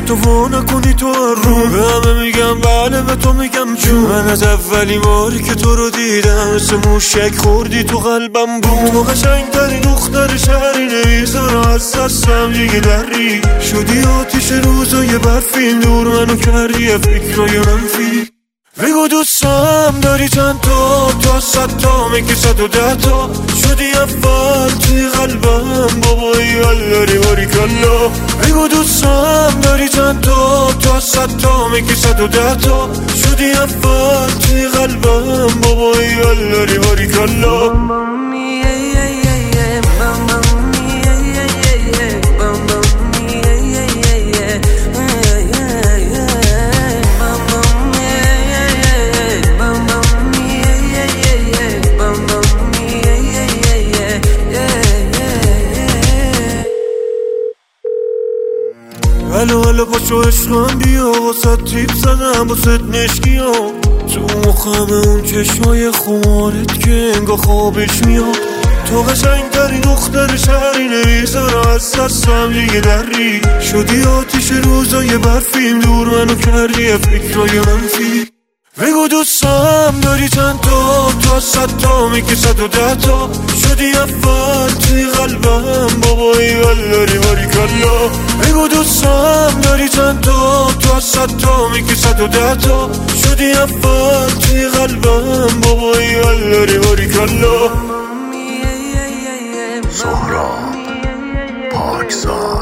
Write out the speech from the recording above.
تو وا نکنی تو رو. به همه میگم بله، به تو میگم جون. من از اولین باری که تو رو دیدم مثل موشک خوردی تو قلبم بود. تو قشنگترین دختر شهری، نمیذارم از دستم دیگه دری. شدی آتیش روزای برفین، دور منو کردی فکرای منفی. بگو دوستم داری چند تا 100 تا میگی 110 تا. شدی اول توی قلبم بابایی اللری باریکالله. بگو دوستم داری چند تا 100 تا میگی 110 تا. شدی اول توی قلبم بابایی اللری باریکالله. الو پاشو عشقم بیا، واسه تیپ زدم واسه مشکی ها. تو مخم اون چشمای خمارت که انگا خوابش میاد. تو قشنگترین دختر شهری، نمیذارم از دستم دیگه دری. شدی آتیش روزای برفیم، دور منو کردی فکرای منفی. بگو دوستم داری چند تا 100 تا میگی 110 تا. شدی اول توی قلبم بابایی اللری باریکالله. بگو دوستم داری چند تا 100 تا میگی 110 تا. شدی اول توی قلبم بابایی اللری باریکالله. سهراب پاکزاد.